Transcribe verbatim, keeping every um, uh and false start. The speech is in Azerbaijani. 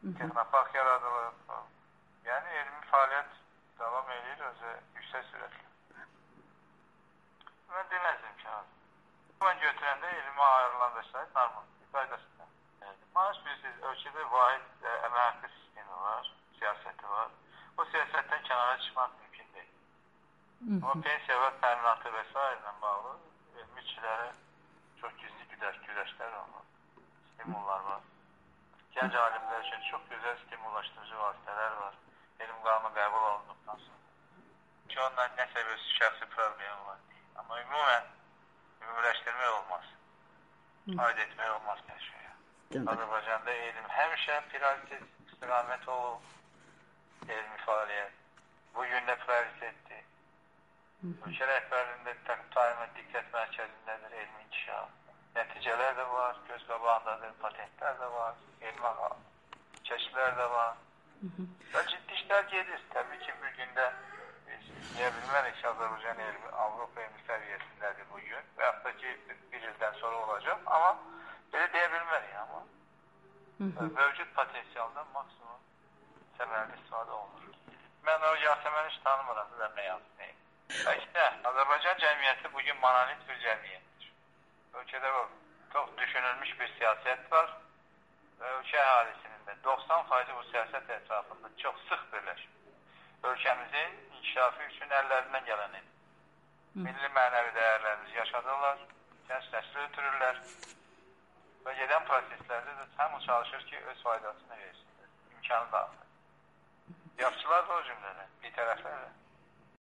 texnopark yaradılır. Yəni, elmi fəaliyyət davam edir özü yüksək sürətlə. Mən deməzdim ki, mən götürəndə elmi ayrılan vəsait normal, qaydasında. Maaş bilirsiniz, ölkədə vahid əmək haqqı sistemi var, siyasəti var. O siyasətdən kənara çıxmaq mümkün deyil. Amma pensiya və təminatı və s. ilə bağlı elmi işçilərə çox gizli güdəşlər olmalı. Stimullar var. Gənc alimlər üçün çox gözəl stimullaşdırıcı vasitələr var. Elm qanunu qəbul olunduqdan sonra. Ki, onunla nəsə bir şəxsi problemi var. Amma ümumən, ümumiləşdirmək olmaz. Aid etmək olmaz hər şeyə. Azərbaycanda elm həmişə prioritet istiqamət olub. Elmi fəaliyyət. Bugün də prioritetdir. Ölkə rəhbərliyində daima diqqət mərkəzindədir elmi inkişaf. Nəticələr də var, göz qabağındadır, patentlər də var, elmi kəşflər də var. Və ciddi işlər gedir. Təbii ki, bir gündə biz deyə bilmərik ki, Azərbaycan elmi Avropa elmi səviyyəsindədir bugün və yaxud da ki, bir ildən sonra olacaq. Amma belə deyə bilmərik, amma mövcud potensialdan maksimum səmərli istifadə olunur. Mən o Yasəməni heç tanımıram, və nə yazmayayım. İşte, Azərbaycan cəmiyyəti bugün monolit bir cəmiyyətdir. Ölkədə çox düşünülmüş bir siyasət var və ölkə əhalisinin də doxsan faizi bu siyasət ətrafında çox sıx birləşir. Ölkəmizin inkişafı üçün əllərindən gələni, milli mənəvi dəyərlərimizi yaşadırlar, gənc nəsli ötürürlər və gedən proseslərdə də hamı çalışır ki, öz faydasını versinlər, imkanı dağıtır. Yaxçılar da o cümlədə, bir tərəflər də.